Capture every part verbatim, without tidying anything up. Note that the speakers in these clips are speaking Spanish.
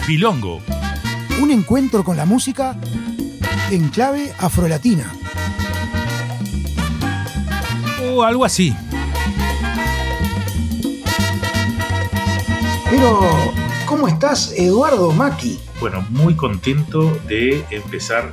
Bilongo. Un encuentro con la música en clave afrolatina. O algo así. Pero, ¿cómo estás, Eduardo Macchi? Bueno, muy contento de empezar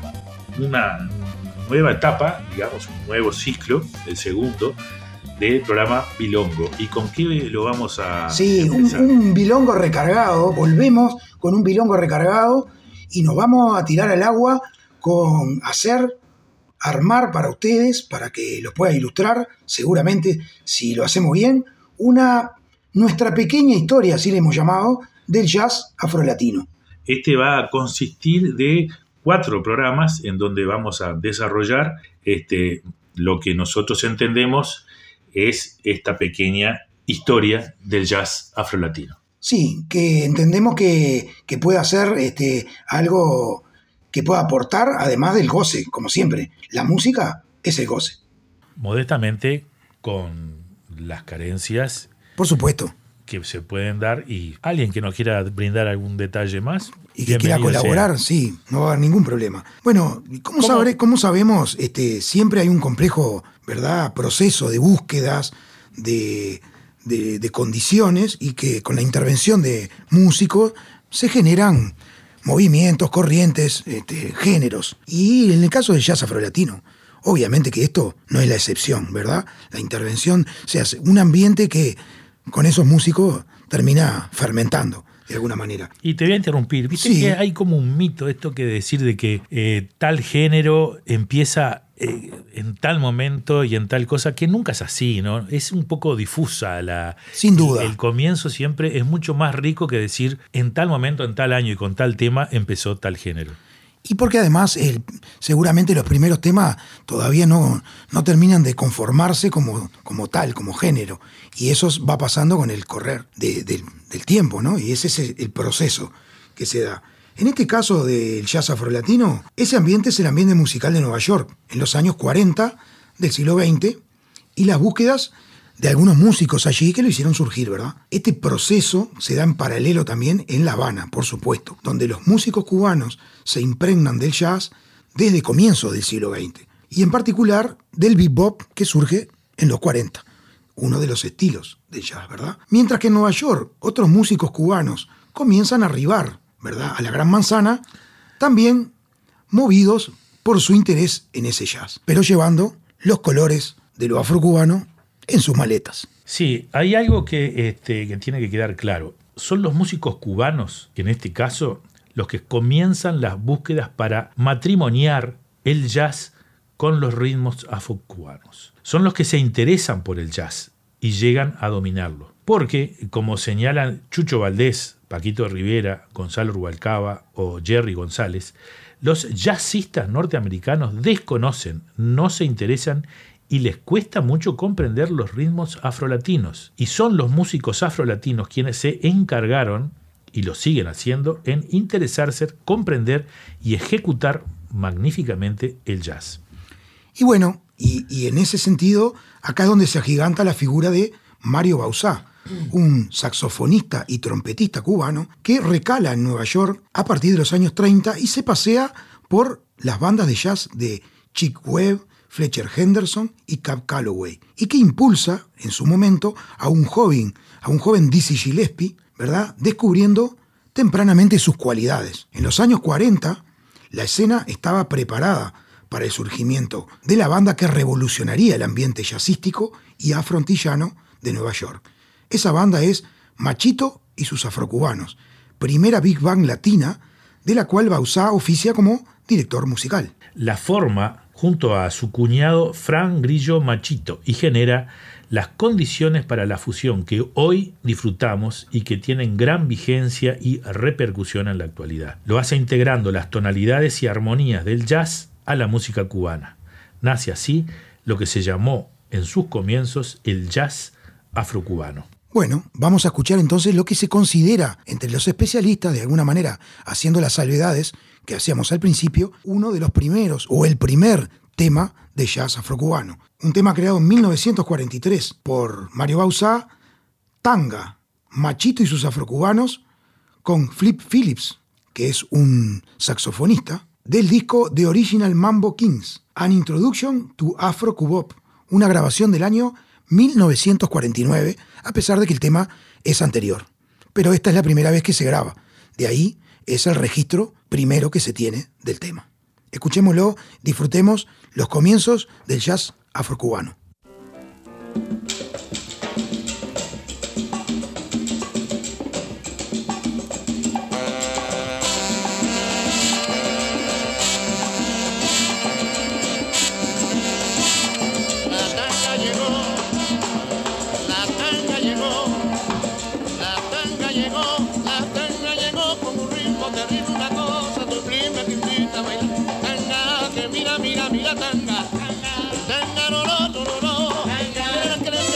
una nueva etapa, digamos, un nuevo ciclo, el segundo, del programa Bilongo. ¿Y con qué lo vamos a Sí, empezar? un, un bilongo recargado. Volvemos con un bilongo recargado y nos vamos a tirar al agua con hacer, armar para ustedes, para que los pueda ilustrar, seguramente, si lo hacemos bien, una nuestra pequeña historia, así le hemos llamado, del jazz afrolatino. Este va a consistir de cuatro programas en donde vamos a desarrollar este, lo que nosotros entendemos es esta pequeña historia del jazz afrolatino. Sí, que entendemos que, que pueda ser este, algo que pueda aportar, además del goce, como siempre. La música es el goce. Modestamente, con las carencias, por supuesto, que se pueden dar, y alguien que nos quiera brindar algún detalle más y que quiera colaborar, sea. Sí, no va a haber ningún problema. Bueno, ¿cómo, ¿Cómo? Sabré, cómo sabemos? Este, siempre hay un complejo, ¿verdad?, proceso de búsquedas, de, de, de condiciones, y que con la intervención de músicos se generan movimientos, corrientes, este, géneros. Y en el caso del jazz afrolatino, obviamente que esto no es la excepción, ¿verdad? La intervención se hace un ambiente que con esos músicos termina fermentando de alguna manera. Y te voy a interrumpir, viste sí. que hay como un mito esto que decir de que eh, tal género empieza eh, en tal momento y en tal cosa, que nunca es así, ¿no? Es un poco difusa la... Sin duda. El, el comienzo siempre es mucho más rico que decir en tal momento, en tal año y con tal tema empezó tal género. Y porque además el, seguramente los primeros temas todavía no, no terminan de conformarse como, como tal, como género. Y eso va pasando con el correr de, de, del tiempo, ¿no? Y ese es el, el proceso que se da. En este caso del jazz afrolatino, ese ambiente es el ambiente musical de Nueva York, en los años cuarenta del siglo veinte, y las búsquedas de algunos músicos allí que lo hicieron surgir, ¿verdad? Este proceso se da en paralelo también en La Habana, por supuesto, donde los músicos cubanos se impregnan del jazz desde comienzos del siglo veinte, y en particular del bebop que surge en los cuarenta, uno de los estilos del jazz, ¿verdad? Mientras que en Nueva York otros músicos cubanos comienzan a arribar, ¿verdad?, a la Gran Manzana, también movidos por su interés en ese jazz, pero llevando los colores de lo afrocubano en sus maletas. Sí, hay algo que, este, que tiene que quedar claro. Son los músicos cubanos, que en este caso, los que comienzan las búsquedas para matrimoniar el jazz con los ritmos afrocubanos. Son los que se interesan por el jazz y llegan a dominarlo. Porque, como señalan Chucho Valdés, Paquito Rivera, Gonzalo Rubalcaba o Jerry González, los jazzistas norteamericanos desconocen, no se interesan y les cuesta mucho comprender los ritmos afrolatinos. Y son los músicos afrolatinos quienes se encargaron, y lo siguen haciendo, en interesarse, comprender y ejecutar magníficamente el jazz. Y bueno, y, y en ese sentido, acá es donde se agiganta la figura de Mario Bauzá, un saxofonista y trompetista cubano que recala en Nueva York a partir de los años treinta y se pasea por las bandas de jazz de Chick Webb, Fletcher Henderson y Cab Calloway, y que impulsa en su momento a un joven, a un joven Dizzy Gillespie, ¿verdad?, descubriendo tempranamente sus cualidades. En los años cuarenta, la escena estaba preparada para el surgimiento de la banda que revolucionaría el ambiente jazzístico y afroantillano de Nueva York. Esa banda es Machito y sus afrocubanos, primera big band latina de la cual Bauzá oficia como director musical. La forma junto a su cuñado Frank Grillo Machito y genera las condiciones para la fusión que hoy disfrutamos y que tienen gran vigencia y repercusión en la actualidad. Lo hace integrando las tonalidades y armonías del jazz a la música cubana. Nace así lo que se llamó en sus comienzos el jazz afrocubano. Bueno, vamos a escuchar entonces lo que se considera entre los especialistas, de alguna manera haciendo las salvedades que hacíamos al principio, uno de los primeros o el primer tema de jazz afrocubano. Un tema creado en mil novecientos cuarenta y tres por Mario Bauzá, Tanga, Machito y sus afrocubanos, con Flip Phillips que es un saxofonista, del disco The Original Mambo Kings, An Introduction to Afro Cubop, una grabación del año mil novecientos cuarenta y nueve, a pesar de que el tema es anterior. Pero esta es la primera vez que se graba. De ahí es el registro primero que se tiene del tema. Escuchémoslo, disfrutemos los comienzos del jazz afrocubano. Mira, mira, mira, tanga, tanga, tanga, no, no, no, no, tanga, que le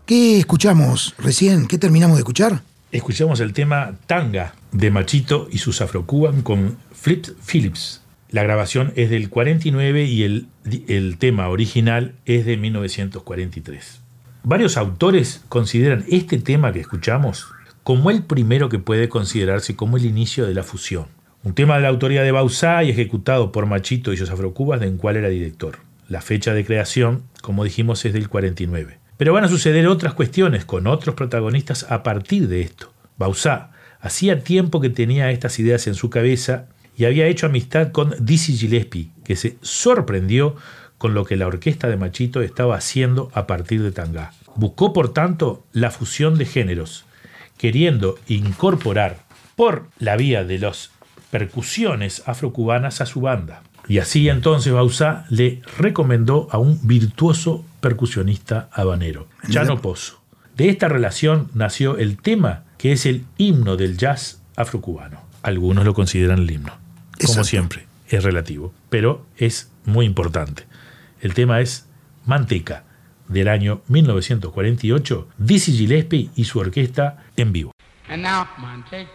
¿Qué escuchamos recién? ¿Qué terminamos de escuchar? Escuchamos el tema Tanga de Machito y sus Afro-Cuban con Flip Phillips. La grabación es del cuarenta y nueve y el, el tema original es de mil novecientos cuarenta y tres. Varios autores consideran este tema que escuchamos como el primero que puede considerarse como el inicio de la fusión. Un tema de la autoría de Bauzá y ejecutado por Machito y sus Afro-Cubas, del cual era director. La fecha de creación, como dijimos, es del cuarenta y nueve. Pero van a suceder otras cuestiones con otros protagonistas a partir de esto. Bauzá hacía tiempo que tenía estas ideas en su cabeza y había hecho amistad con Dizzy Gillespie, que se sorprendió con lo que la orquesta de Machito estaba haciendo a partir de Tanga. Buscó, por tanto, la fusión de géneros, queriendo incorporar por la vía de las percusiones afrocubanas a su banda. Y así entonces Bauzá le recomendó a un virtuoso percusionista habanero, Chano Pozo. De esta relación nació el tema que es el himno del jazz afrocubano. Algunos lo consideran el himno. Como Exacto. siempre, es relativo, pero es muy importante. El tema es Manteca, del año mil novecientos cuarenta y ocho, Dizzy Gillespie y su orquesta en vivo. And now, Manteca.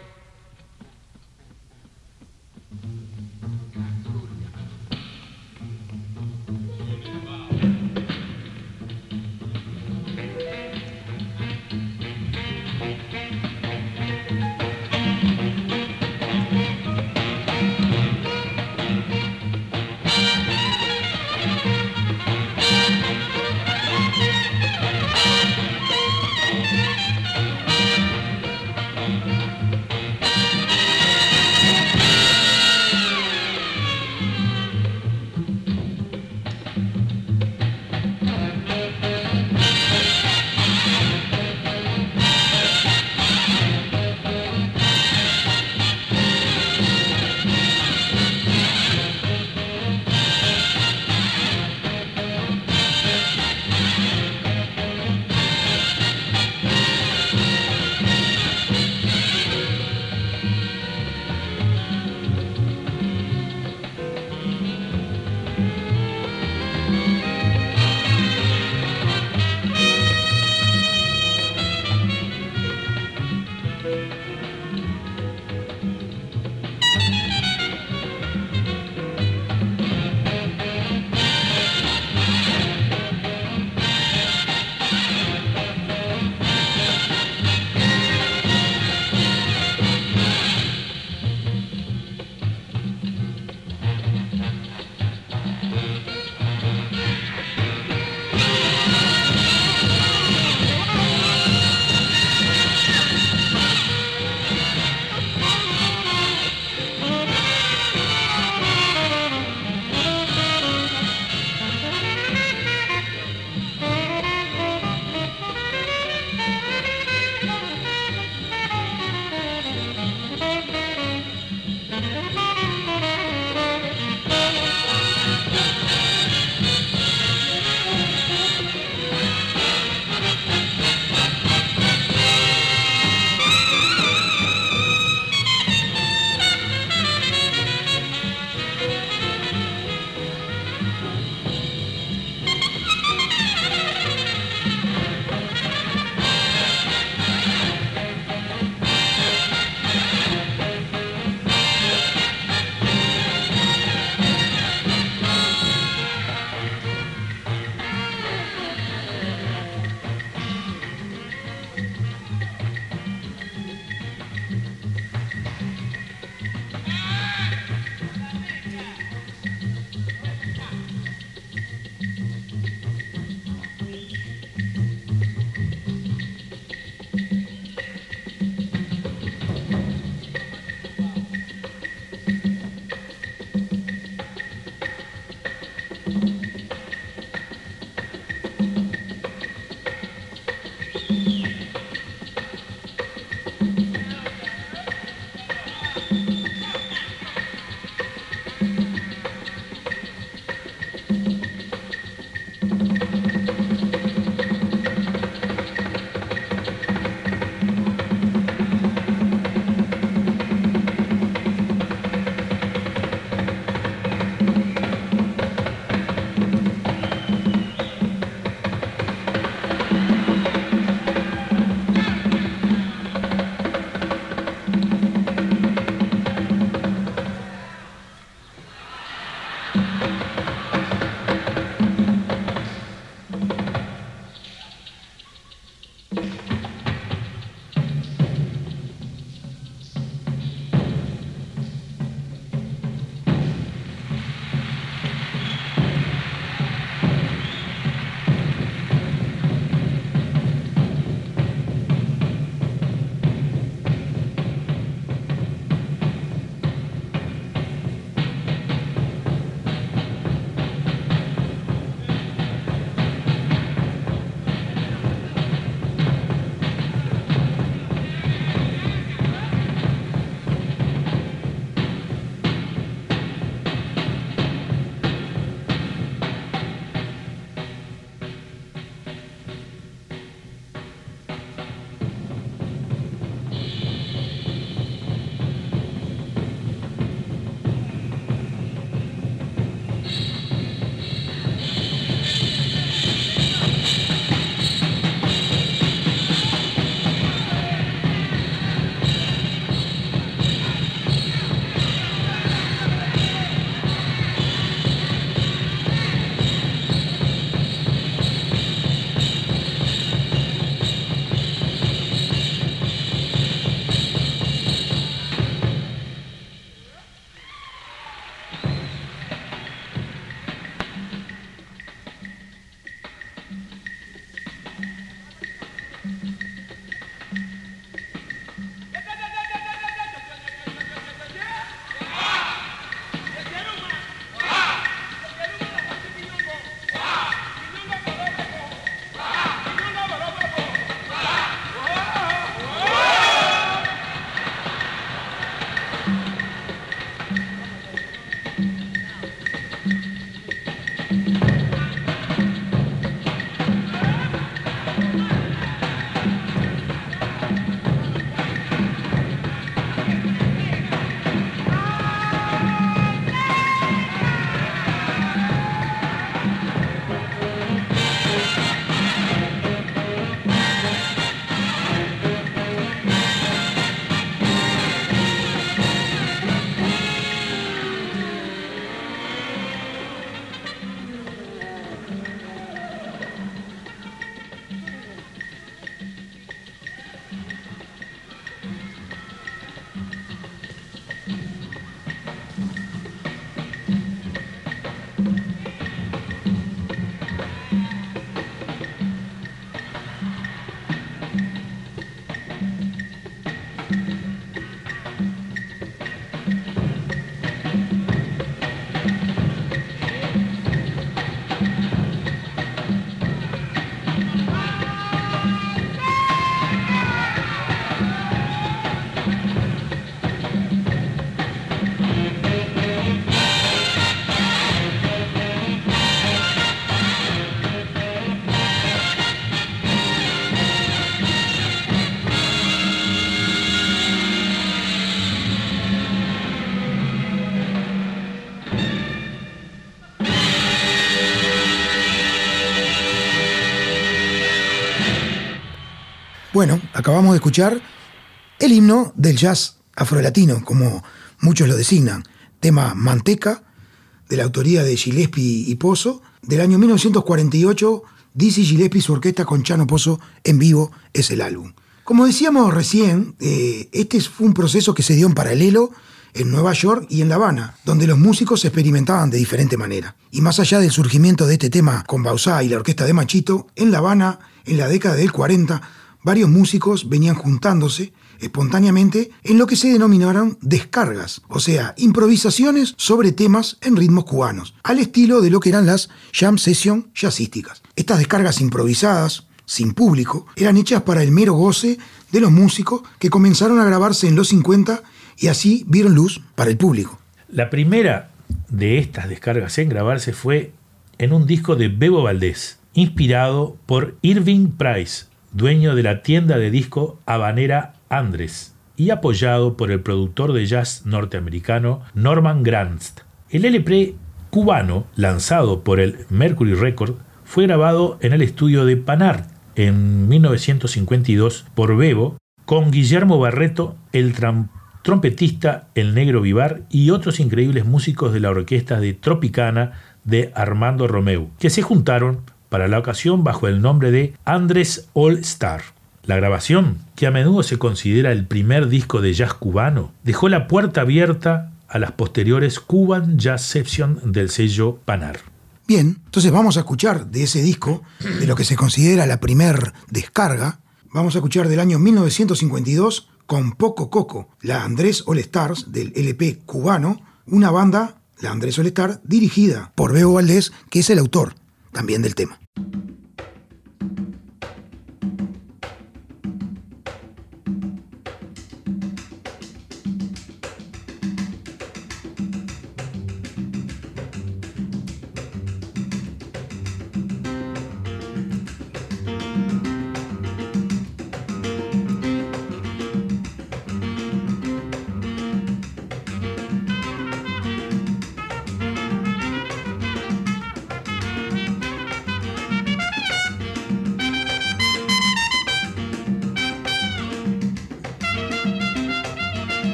Bueno, acabamos de escuchar el himno del jazz afrolatino, como muchos lo designan, tema Manteca, de la autoría de Gillespie y Pozo, del año mil novecientos cuarenta y ocho, Dizzy Gillespie y su orquesta con Chano Pozo en vivo es el álbum. Como decíamos recién, eh, este fue un proceso que se dio en paralelo en Nueva York y en La Habana, donde los músicos experimentaban de diferente manera. Y más allá del surgimiento de este tema con Bauzá y la orquesta de Machito, en La Habana, en la década del cuarenta, varios músicos venían juntándose espontáneamente en lo que se denominaron descargas, o sea, improvisaciones sobre temas en ritmos cubanos, al estilo de lo que eran las jam session jazzísticas. Estas descargas improvisadas, sin público, eran hechas para el mero goce de los músicos que comenzaron a grabarse en los cincuenta y así vieron luz para el público. La primera de estas descargas en grabarse fue en un disco de Bebo Valdés, inspirado por Irving Price, dueño de la tienda de disco habanera Andres, y apoyado por el productor de jazz norteamericano Norman Granz. El L P cubano, lanzado por el Mercury Record, fue grabado en el estudio de Panart en mil novecientos cincuenta y dos por Bebo, con Guillermo Barreto, el tram- trompetista El Negro Vivar y otros increíbles músicos de la orquesta de Tropicana de Armando Romeu, que se juntaron para la ocasión bajo el nombre de Andres All Star. La grabación, que a menudo se considera el primer disco de jazz cubano, dejó la puerta abierta a las posteriores Cuban Jazz Session del sello Panart. Bien, entonces vamos a escuchar de ese disco, de lo que se considera la primer descarga, vamos a escuchar del año mil novecientos cincuenta y dos con Poco Coco, la Andrés All Stars del L P cubano, una banda, la Andrés All Star, dirigida por Bebo Valdés, que es el autor también del tema.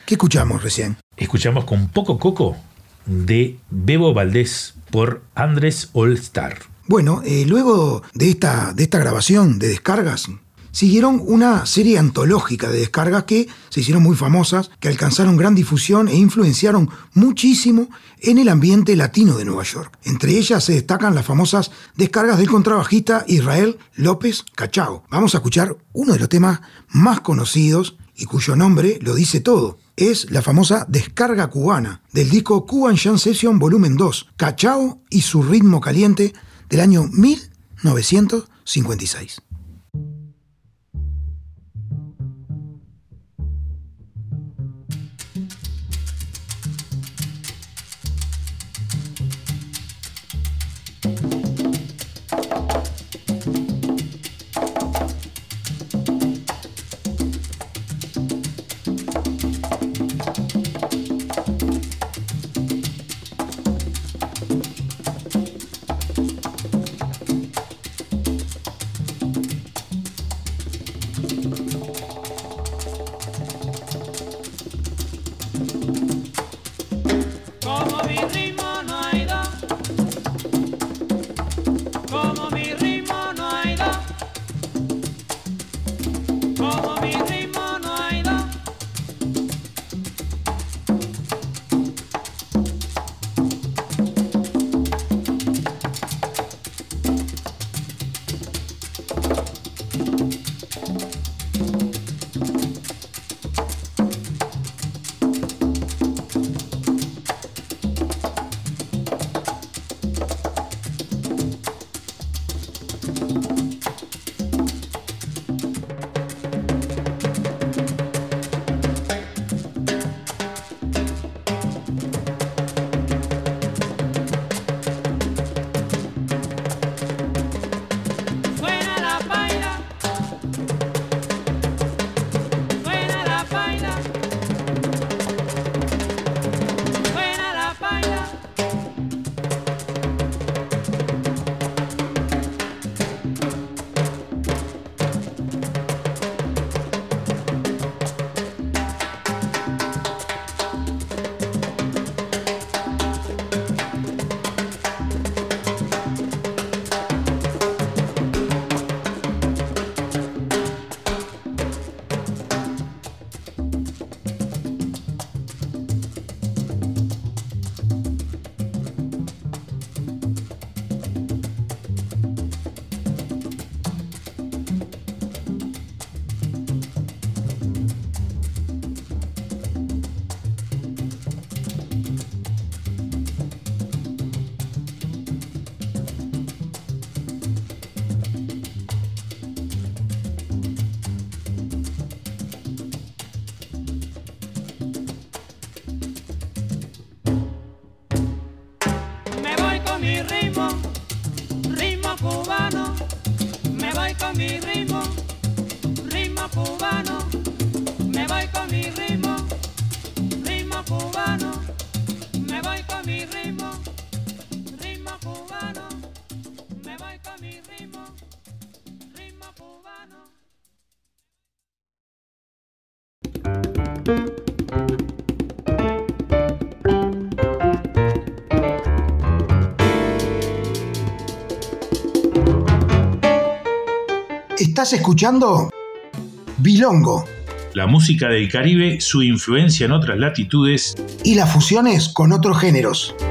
¿Qué escuchamos recién? Escuchamos Con Poco Coco de Bebo Valdés por Andrés All Star. Bueno, eh, luego de esta, de esta grabación de descargas, siguieron una serie antológica de descargas que se hicieron muy famosas, que alcanzaron gran difusión e influenciaron muchísimo en el ambiente latino de Nueva York. Entre ellas se destacan las famosas descargas del contrabajista Israel López Cachao. Vamos a escuchar uno de los temas más conocidos y cuyo nombre lo dice todo. Es la famosa Descarga Cubana del disco Cuban Jam Session Volumen dos, Cachao y su ritmo caliente, del año mil novecientos cincuenta y seis. Estás escuchando Bilongo. La música del Caribe, su influencia en otras latitudes y las fusiones con otros géneros.